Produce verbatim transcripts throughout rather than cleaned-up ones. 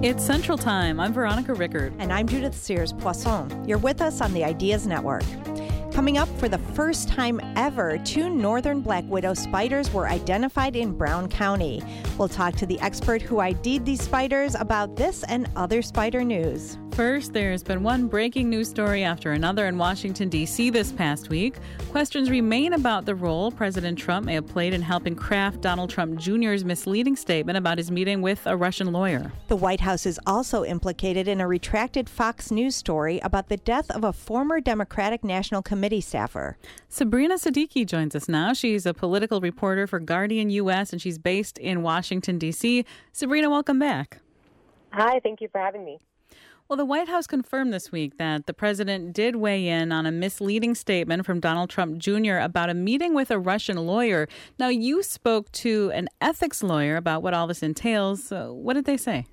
It's Central Time. I'm Veronica Rickard. And I'm Judith Sears-Poisson. You're with us on the Ideas Network. Coming up, for the first time ever, two northern black widow spiders were identified in Brown County. We'll talk to the expert who I D'd these spiders about this and other spider news. First, there's been one breaking news story after another in Washington, D C this past week. Questions remain about the role President Trump may have played in helping craft Donald Trump Junior's misleading statement about his meeting with a Russian lawyer. The White House is also implicated in a retracted Fox News story about the death of a former Democratic National Committee staffer. Sabrina Siddiqui joins us now. She's a political reporter for Guardian U S, and she's based in Washington, D C. Sabrina, welcome back. Hi, thank you for having me. Well, the White House confirmed this week that the president did weigh in on a misleading statement from Donald Trump Junior about a meeting with a Russian lawyer. Now, you spoke to an ethics lawyer about what all this entails. Uh, what did they say?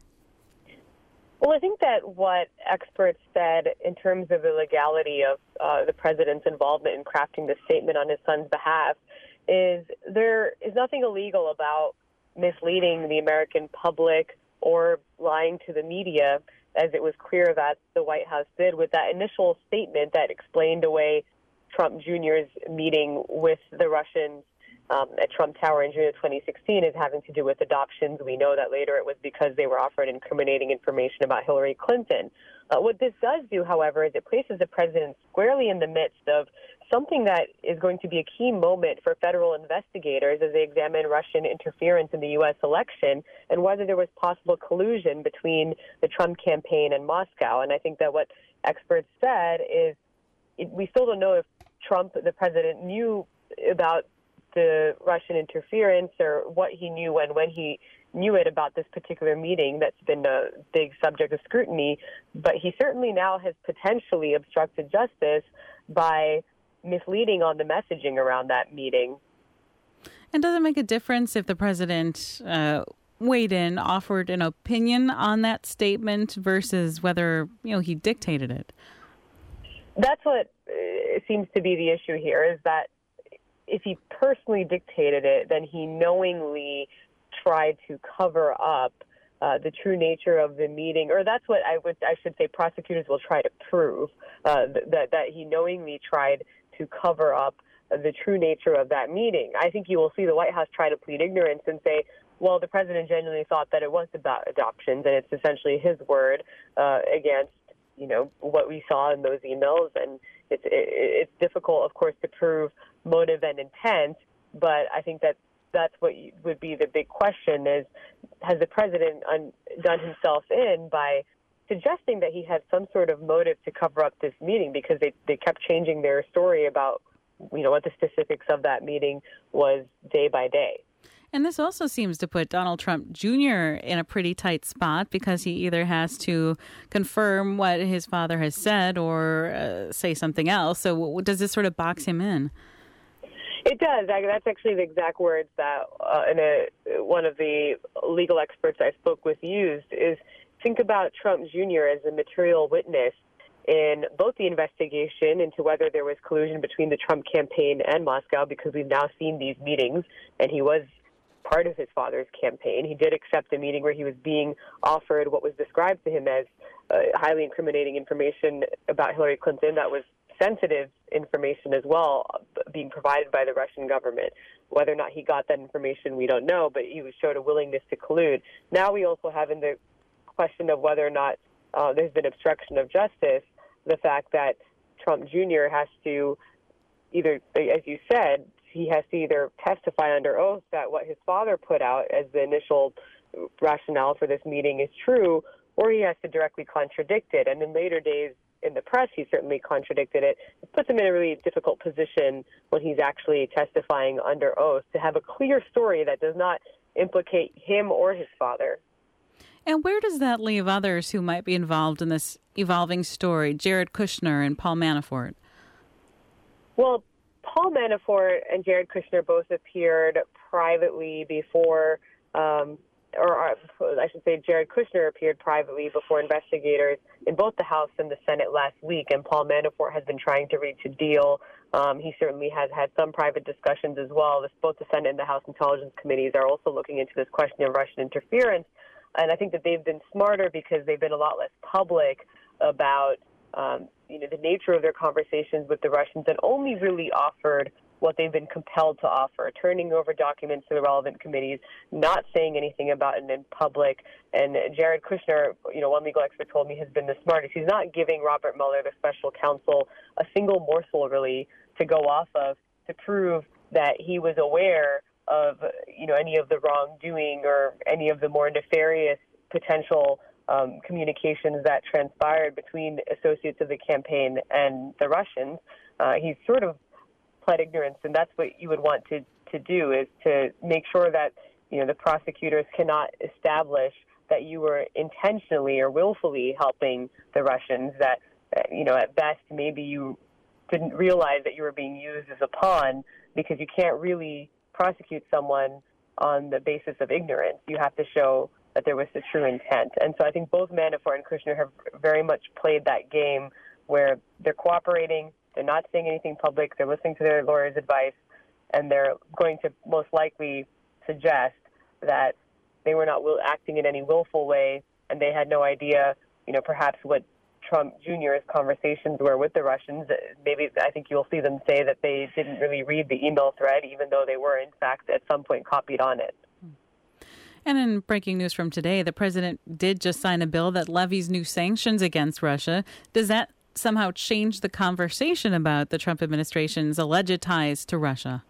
Well, I think that what experts said in terms of the legality of uh, the president's involvement in crafting the statement on his son's behalf is there is nothing illegal about misleading the American public or lying to the media, as it was clear that the White House did with that initial statement that explained away Trump Junior's meeting with the Russians um, at Trump Tower in June of twenty sixteen is having to do with adoptions. We know that later it was because they were offered incriminating information about Hillary Clinton. Uh, what this does do, however, is it places the president squarely in the midst of something that is going to be a key moment for federal investigators as they examine Russian interference in the U S election and whether there was possible collusion between the Trump campaign and Moscow. And I think that what experts said is it, we still don't know if Trump, the president, knew about the Russian interference or what he knew and when he knew it about this particular meeting that's been a big subject of scrutiny. But he certainly now has potentially obstructed justice by misleading on the messaging around that meeting. And does it make a difference if the president uh, weighed in, offered an opinion on that statement versus whether, you know, he dictated it? That's what uh, seems to be the issue here, is that if he personally dictated it, then he knowingly tried to cover up uh, the true nature of the meeting, or that's what I would I should say prosecutors will try to prove, uh, that that he knowingly tried to cover up the true nature of that meeting. I think you will see the White House try to plead ignorance and say, well, the president genuinely thought that it was about adoptions, and it's essentially his word uh, against, you know, what we saw in those emails. And it's it, it's difficult, of course, to prove motive and intent, but I think that that's what would be the big question is, has the president un- done himself in by suggesting that he had some sort of motive to cover up this meeting, because they, they kept changing their story about, you know, what the specifics of that meeting was day by day. And this also seems to put Donald Trump Junior in a pretty tight spot, because he either has to confirm what his father has said or uh, say something else. So does this sort of box him in? It does. That's actually the exact words that uh, in a, one of the legal experts I spoke with used is, think about Trump Junior as a material witness in both the investigation into whether there was collusion between the Trump campaign and Moscow, because we've now seen these meetings, and he was part of his father's campaign. He did accept a meeting where he was being offered what was described to him as uh, highly incriminating information about Hillary Clinton that was sensitive information as well, being provided by the Russian government. Whether or not he got that information, we don't know, but he showed a willingness to collude. Now we also have in the question of whether or not uh, there's been obstruction of justice, the fact that Trump Junior has to either, as you said, he has to either testify under oath that what his father put out as the initial rationale for this meeting is true, or he has to directly contradict it. And in later days in the press, he certainly contradicted it. It puts him in a really difficult position when he's actually testifying under oath to have a clear story that does not implicate him or his father. And where does that leave others who might be involved in this evolving story, Jared Kushner and Paul Manafort? Well, Paul Manafort and Jared Kushner both appeared privately before, um, or I should say Jared Kushner appeared privately before investigators in both the House and the Senate last week, and Paul Manafort has been trying to reach a deal. Um, he certainly has had some private discussions as well. Both the Senate and the House Intelligence Committees are also looking into this question of Russian interference. And I think that they've been smarter because they've been a lot less public about, um, you know, the nature of their conversations with the Russians, and only really offered what they've been compelled to offer, turning over documents to the relevant committees, not saying anything about it in public. And Jared Kushner, you know, one legal expert told me, has been the smartest. He's not giving Robert Mueller, the special counsel, a single morsel, really, to go off of to prove that he was aware of, you know, any of the wrongdoing or any of the more nefarious potential um, communications that transpired between associates of the campaign and the Russians. Uh, he's sort of pled ignorance, and that's what you would want to, to do, is to make sure that, you know, the prosecutors cannot establish that you were intentionally or willfully helping the Russians, that, uh, you know, at best maybe you didn't realize that you were being used as a pawn, because you can't really prosecute someone on the basis of ignorance. You have to show that there was a true intent. And so I think both Manafort and Kushner have very much played that game where they're cooperating, they're not saying anything public, they're listening to their lawyer's advice, and they're going to most likely suggest that they were not will, acting in any willful way, and they had no idea, you know, perhaps what Trump Junior's conversations were with the Russians. Maybe I think you'll see them say that they didn't really read the email thread, even though they were, in fact, at some point copied on it. And in breaking news from today, the president did just sign a bill that levies new sanctions against Russia. Does that somehow change the conversation about the Trump administration's alleged ties to Russia?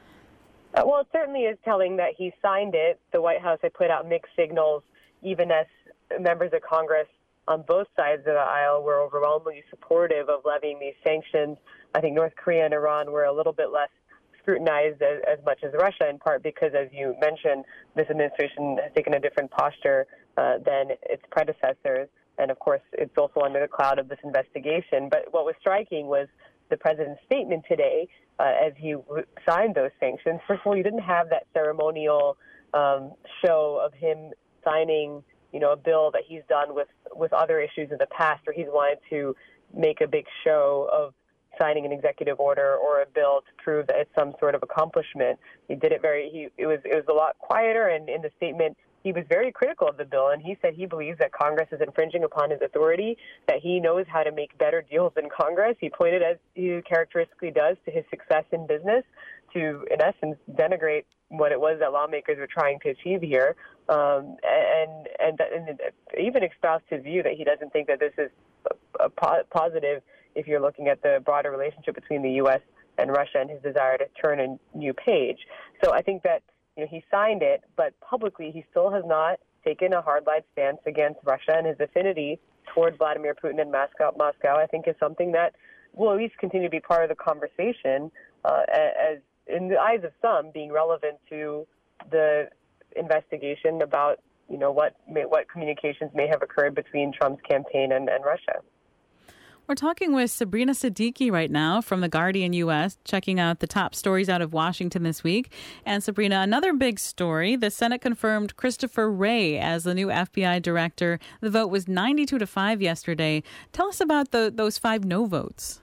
Uh, well, it certainly is telling that he signed it. The White House had put out mixed signals, even as members of Congress on both sides of the aisle were overwhelmingly supportive of levying these sanctions. I think North Korea and Iran were a little bit less scrutinized as, as much as Russia, in part because, as you mentioned, this administration has taken a different posture uh, than its predecessors. And, of course, it's also under the cloud of this investigation. But what was striking was the president's statement today uh, as he w- signed those sanctions. First of all, you didn't have that ceremonial um, show of him signing, you know, a bill that he's done with, with other issues in the past, where he's wanted to make a big show of signing an executive order or a bill to prove that it's some sort of accomplishment. He did it very, he, it was, it was a lot quieter, and in the statement, he was very critical of the bill, and he said he believes that Congress is infringing upon his authority, that he knows how to make better deals than Congress. He pointed, as he characteristically does, to his success in business to, in essence, denigrate what it was that lawmakers were trying to achieve here, um, and, and and even espoused his view that he doesn't think that this is a, a po- positive if you're looking at the broader relationship between the U S and Russia and his desire to turn a new page. So I think that, you know, he signed it, but publicly he still has not taken a hard-line stance against Russia, and his affinity toward Vladimir Putin and Moscow, Moscow, I think, is something that will at least continue to be part of the conversation, uh, as in the eyes of some, being relevant to the investigation about, you know, what may, what communications may have occurred between Trump's campaign and, and Russia. We're talking with Sabrina Siddiqui right now from The Guardian U S, checking out the top stories out of Washington this week. And Sabrina, another big story. The Senate confirmed Christopher Wray as the new F B I director. The vote was ninety-two to five yesterday. Tell us about the, those five no votes.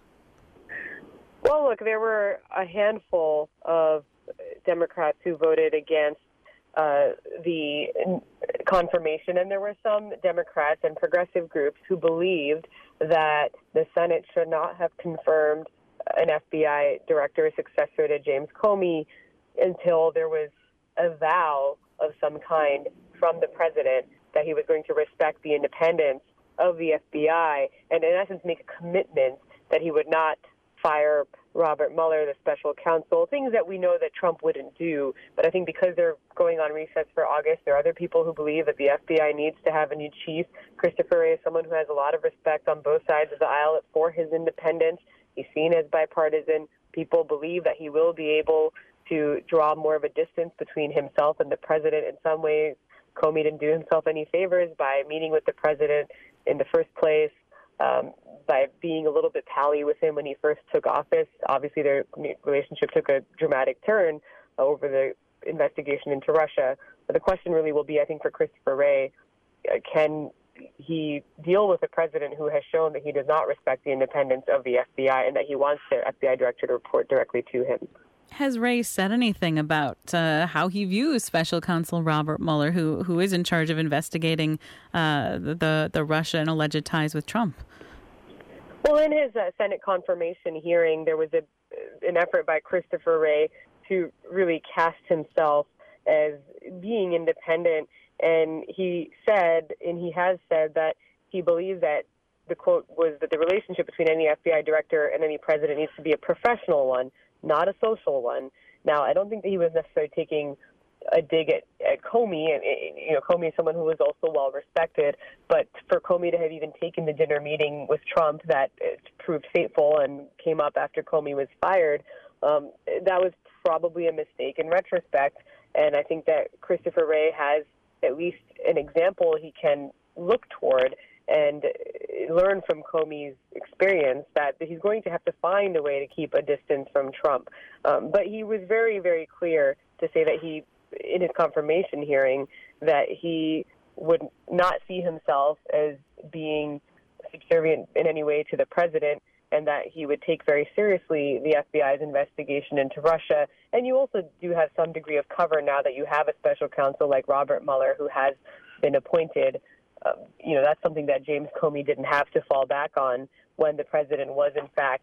Well, look, there were a handful of Democrats who voted against uh, the confirmation, and there were some Democrats and progressive groups who believed that the Senate should not have confirmed an F B I director, a successor to James Comey, until there was a vow of some kind from the president that he was going to respect the independence of the F B I and, in essence, make a commitment that he would not fire Robert Mueller, the special counsel, things that we know that Trump wouldn't do. But I think because they're going on recess for August, there are other people who believe that the F B I needs to have a new chief. Christopher Wray is someone who has a lot of respect on both sides of the aisle for his independence. He's seen as bipartisan. People believe that he will be able to draw more of a distance between himself and the president. In some ways, Comey didn't do himself any favors by meeting with the president in the first place, um, by being a little bit pally with him when he first took office. Obviously, their relationship took a dramatic turn over the investigation into Russia. But the question really will be, I think, for Christopher Wray, uh, can he deal with a president who has shown that he does not respect the independence of the F B I and that he wants the F B I director to report directly to him? Has Wray said anything about uh, how he views Special Counsel Robert Mueller, who who is in charge of investigating uh, the the Russia and alleged ties with Trump? Well, in his uh, Senate confirmation hearing, there was a, an effort by Christopher Wray to really cast himself as being independent, and he said, and he has said, that he believes that the quote was that the relationship between any F B I director and any president needs to be a professional one, not a social one. Now, I don't think that he was necessarily taking a dig at, at Comey, and you know, Comey is someone who was also well respected. But for Comey to have even taken the dinner meeting with Trump that proved fateful and came up after Comey was fired, um, that was probably a mistake in retrospect. And I think that Christopher Wray has at least an example he can look toward and learn from Comey's experience that he's going to have to find a way to keep a distance from Trump. Um, but he was very, very clear to say that he, in his confirmation hearing, that he would not see himself as being subservient in any way to the president, and that he would take very seriously the F B I's investigation into Russia. And you also do have some degree of cover now that you have a special counsel like Robert Mueller who has been appointed. Um, you know, that's something that James Comey didn't have to fall back on when the president was, in fact,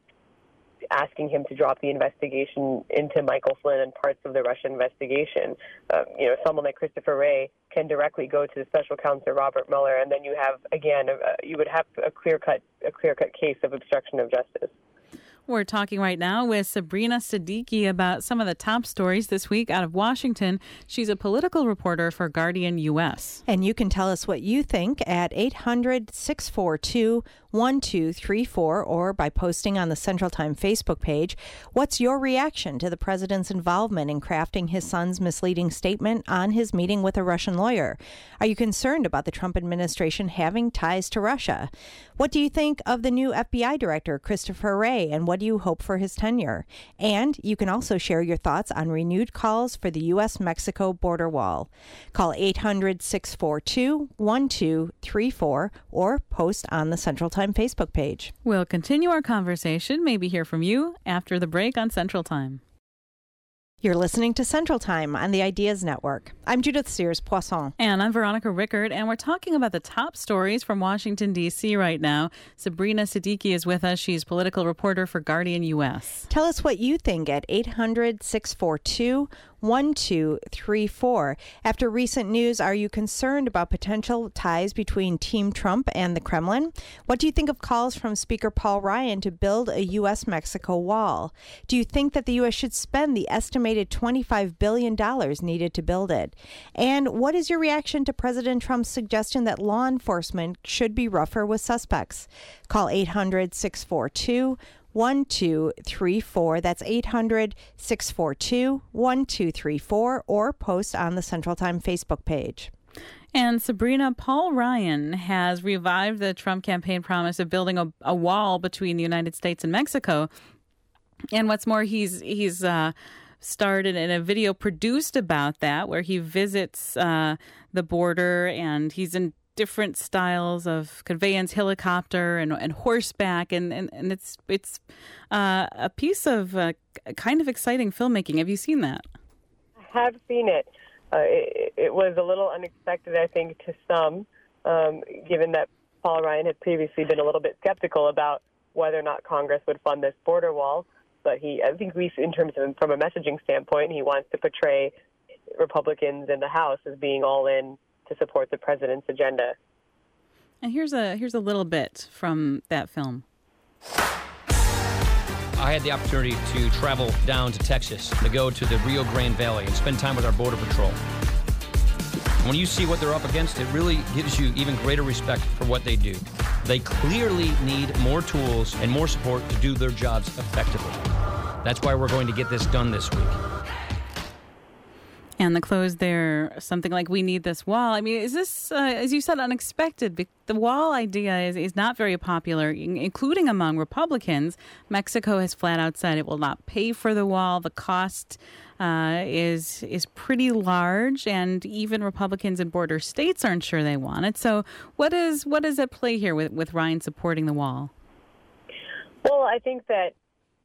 asking him to drop the investigation into Michael Flynn and parts of the Russia investigation. Um, you know, someone like Christopher Wray can directly go to the special counsel Robert Mueller, and then you have, again, a, you would have a clear-cut a clear-cut case of obstruction of justice. We're talking right now with Sabrina Siddiqui about some of the top stories this week out of Washington. She's a political reporter for Guardian U S. And you can tell us what you think at eight hundred, six four two, one two three four or by posting on the Central Time Facebook page. What's your reaction to the president's involvement in crafting his son's misleading statement on his meeting with a Russian lawyer? Are you concerned about the Trump administration having ties to Russia? What do you think of the new F B I director, Christopher Wray, and what do you hope for his tenure? And you can also share your thoughts on renewed calls for the U S Mexico border wall. Call eight hundred, six four two, one two three four or post on the Central Time Facebook page. We'll continue our conversation, maybe hear from you after the break on Central Time. You're listening to Central Time on the Ideas Network. I'm Judith Sears-Poisson. And I'm Veronica Rickard, and we're talking about the top stories from Washington, D C right now. Sabrina Siddiqui is with us. She's political reporter for Guardian U S. Tell us what you think at eight hundred, six four two, one two three four. After recent news, are you concerned about potential ties between Team Trump and the Kremlin? What do you think of calls from Speaker Paul Ryan to build a U S Mexico wall? Do you think that the U S should spend the estimated twenty-five billion dollars needed to build it? And what is your reaction to President Trump's suggestion that law enforcement should be rougher with suspects? Call eight hundred, six four two, one two three four. That's eight hundred, six four two, one two three four or post on the Central Time Facebook page. And Sabrina, Paul Ryan has revived the Trump campaign promise of building a, a wall between the United States and Mexico. And what's more, he's he's uh, started in a video produced about that where he visits uh, the border, and he's in different styles of conveyance, helicopter and, and horseback, and, and, and it's it's uh, a piece of uh, kind of exciting filmmaking. Have you seen that? I have seen it. Uh, it. It was a little unexpected, I think, to some, um, given that Paul Ryan had previously been a little bit skeptical about whether or not Congress would fund this border wall. But he, I think, at least in terms of from a messaging standpoint, he wants to portray Republicans in the House as being all in to support the president's agenda. And here's a here's a little bit from that film. I had the opportunity to travel down to Texas, to go to the Rio Grande Valley and spend time with our Border Patrol. When you see what they're up against, it really gives you even greater respect for what they do. They clearly need more tools and more support to do their jobs effectively. That's why we're going to get this done this week. And the close there, something like, we need this wall. I mean, is this, uh, as you said, unexpected? The wall idea is, is not very popular, including among Republicans. Mexico has flat out said it will not pay for the wall. The cost uh, is is pretty large, and even Republicans in border states aren't sure they want it. So what is what is at play here with, with Ryan supporting the wall? Well, I think that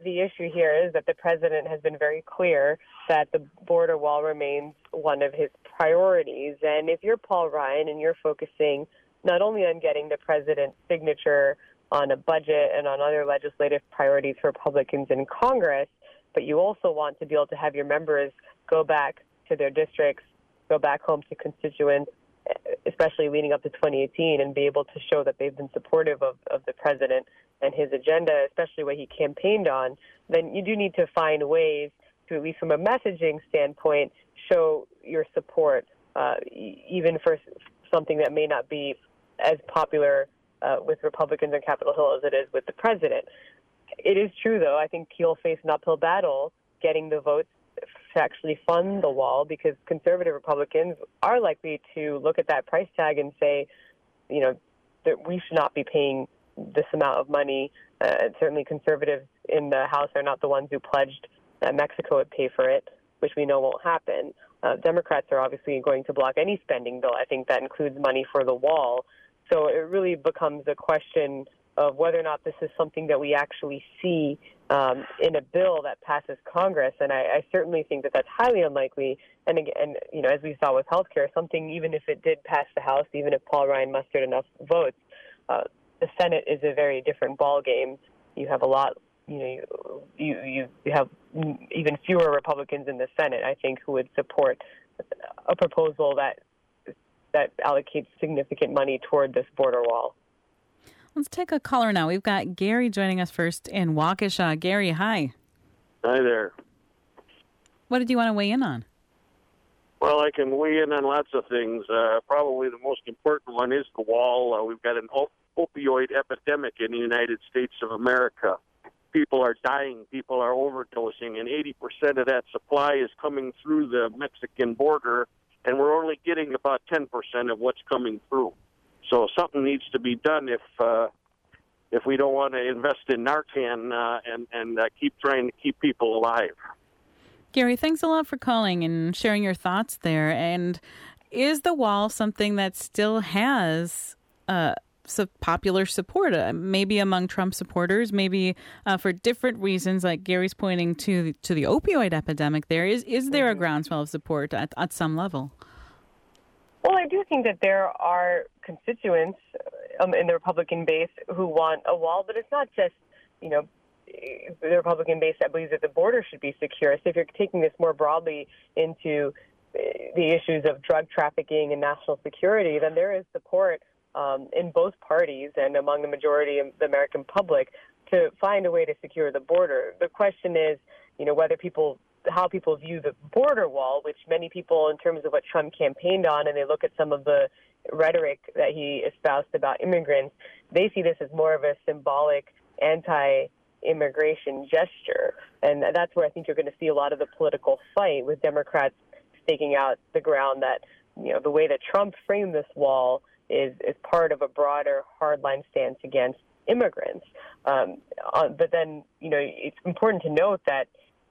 the issue here is that the president has been very clear that the border wall remains one of his priorities. And if you're Paul Ryan and you're focusing not only on getting the president's signature on a budget and on other legislative priorities for Republicans in Congress, but you also want to be able to have your members go back to their districts, go back home to constituents, especially leading up to twenty eighteen, and be able to show that they've been supportive of, of the president and his agenda, especially what he campaigned on, then you do need to find ways to, at least from a messaging standpoint, show your support, uh, even for something that may not be as popular uh, with Republicans on Capitol Hill as it is with the president. It is true, though. I think he'll face an uphill battle getting the votes to actually fund the wall, because conservative Republicans are likely to look at that price tag and say, you know, that we should not be paying this amount of money. Uh, certainly conservatives in the House are not the ones who pledged that Mexico would pay for it, which we know won't happen. Uh, Democrats are obviously going to block any spending bill. I think that includes money for the wall. So it really becomes a question of whether or not this is something that we actually see um, in a bill that passes Congress. And I, I certainly think that that's highly unlikely. And again, you know, as we saw with healthcare, something, even if it did pass the House, even if Paul Ryan mustered enough votes, uh, the Senate is a very different ballgame. You have a lot, you know, you, you, you have even fewer Republicans in the Senate, I think, who would support a proposal that that allocates significant money toward this border wall. Let's take a caller now. We've got Gary joining us first in Waukesha. Gary, hi. Hi there. What did you want to weigh in on? Well, I can weigh in on lots of things. Uh, probably the most important one is the wall. Uh, we've got an op- opioid epidemic in the United States of America. People are dying. People are overdosing, and eighty percent of that supply is coming through the Mexican border, and we're only getting about ten percent of what's coming through. So something needs to be done if uh, if we don't want to invest in Narcan uh, and, and uh, keep trying to keep people alive. Gary, thanks a lot for calling and sharing your thoughts there. And is the wall something that still has uh, some popular support, uh, maybe among Trump supporters, maybe uh, for different reasons, like Gary's pointing to, to the opioid epidemic there? Is, is there a groundswell of support at, at some level? Well, I do think that there are constituents um, in the Republican base who want a wall, but it's not just, you know, the Republican base that believes that the border should be secure. So if you're taking this more broadly into the issues of drug trafficking and national security, then there is support um, in both parties and among the majority of the American public to find a way to secure the border. The question is, you know, whether people how people view the border wall, which many people, in terms of what Trump campaigned on, and they look at some of the rhetoric that he espoused about immigrants, they see this as more of a symbolic anti-immigration gesture. And that's where I think you're going to see a lot of the political fight, with Democrats staking out the ground that, you know, the way that Trump framed this wall is, is part of a broader hardline stance against immigrants. Um, uh, but then, you know, it's important to note that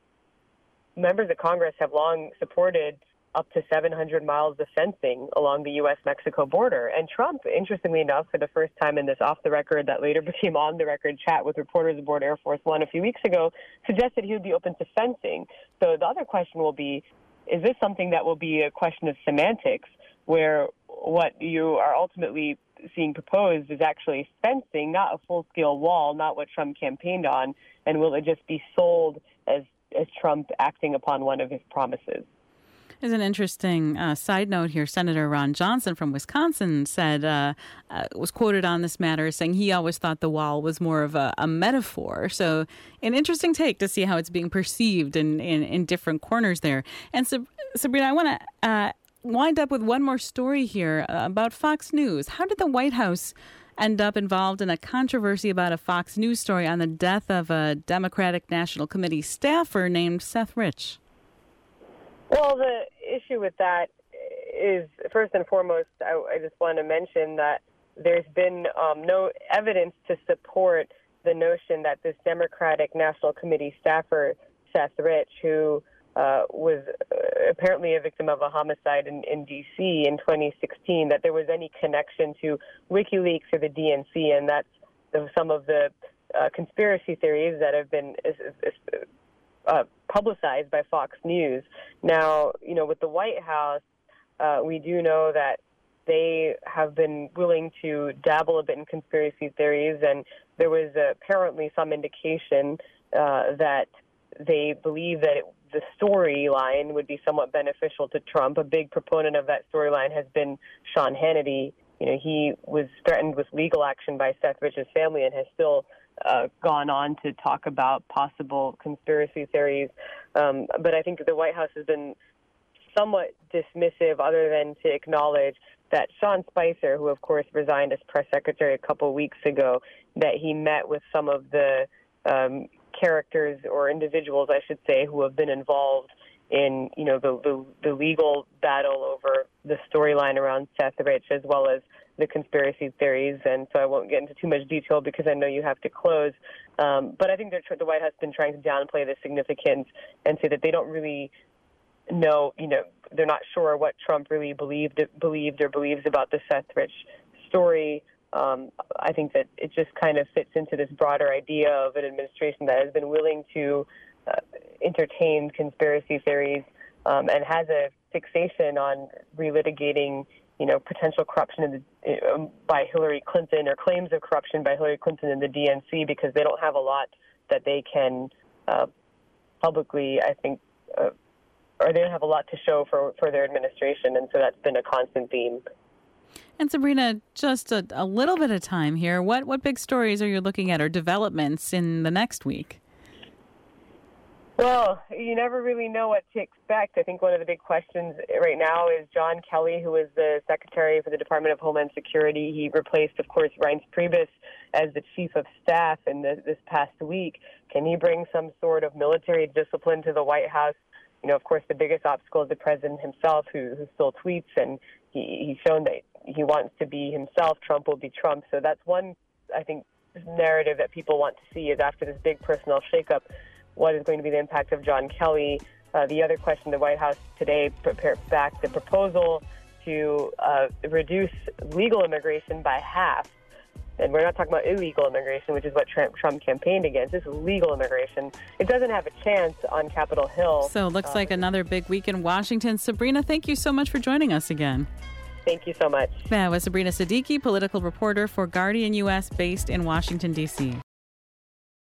members of Congress have long supported up to seven hundred miles of fencing along the U S Mexico border. And Trump, interestingly enough, for the first time in this off-the-record that later became on-the-record chat with reporters aboard Air Force One a few weeks ago, suggested he would be open to fencing. So the other question will be, is this something that will be a question of semantics, where what you are ultimately seeing proposed is actually fencing, not a full-scale wall, not what Trump campaigned on, and will it just be sold as as Trump acting upon one of his promises? There's an interesting uh, side note here. Senator Ron Johnson from Wisconsin said, uh, uh, was quoted on this matter as saying he always thought the wall was more of a, a metaphor. So an interesting take to see how it's being perceived in, in, in different corners there. And so, Sabrina, I want to uh, wind up with one more story here uh, about Fox News. How did the White House end up involved in a controversy about a Fox News story on the death of a Democratic National Committee staffer named Seth Rich? Well, the issue with that is, first and foremost, I, I just want to mention that there's been um, no evidence to support the notion that this Democratic National Committee staffer, Seth Rich, who uh, was apparently a victim of a homicide in, in D C in twenty sixteen, that there was any connection to WikiLeaks or the D N C, and that's some of the uh, conspiracy theories that have been uh, publicized by Fox News. Now, you know, with the White House, uh, we do know that they have been willing to dabble a bit in conspiracy theories, and there was uh, apparently some indication uh, that they believe that it, the storyline would be somewhat beneficial to Trump. A big proponent of that storyline has been Sean Hannity. You know, he was threatened with legal action by Seth Rich's family and has still uh, gone on to talk about possible conspiracy theories. Um, but I think the White House has been somewhat dismissive, other than to acknowledge that Sean Spicer, who of course resigned as press secretary a couple of weeks ago, that he met with some of the um, characters or individuals, I should say, who have been involved in, you know, the, the, the legal battle over the storyline around Seth Rich, as well as the conspiracy theories. And so I won't get into too much detail because I know you have to close. Um, but I think they're, the White House has been trying to downplay the significance and say that they don't really know, you know, they're not sure what Trump really believed, believed or believes about the Seth Rich story. Um, I think that it just kind of fits into this broader idea of an administration that has been willing to uh, entertain conspiracy theories um, and has a fixation on relitigating, you know, potential corruption in the, uh, by Hillary Clinton, or claims of corruption by Hillary Clinton in the D N C, because they don't have a lot that they can uh, publicly, I think, uh, or they don't have a lot to show for, for their administration. And so that's been a constant theme. And Sabrina, just a, a little bit of time here. What what big stories are you looking at, or developments in the next week? Well, you never really know what to expect. I think one of the big questions right now is John Kelly, who is the Secretary for the Department of Homeland Security. He replaced, of course, Reince Priebus as the Chief of Staff in the, this past week. Can he bring some sort of military discipline to the White House? You know, of course, the biggest obstacle is the president himself, who, who still tweets, and he, he's shown that he wants to be himself. Trump will be Trump. So that's one, I think, narrative that people want to see, is after this big personnel shakeup, what is going to be the impact of John Kelly? Uh, the other question, the White House today prepared back the proposal to uh, reduce legal immigration by half. And we're not talking about illegal immigration, which is what Trump, Trump campaigned against. This is legal immigration. It doesn't have a chance on Capitol Hill. So it looks um, like another big week in Washington. Sabrina, thank you so much for joining us again. Thank you so much. That was Sabrina Siddiqui, political reporter for Guardian U S, based in Washington, D C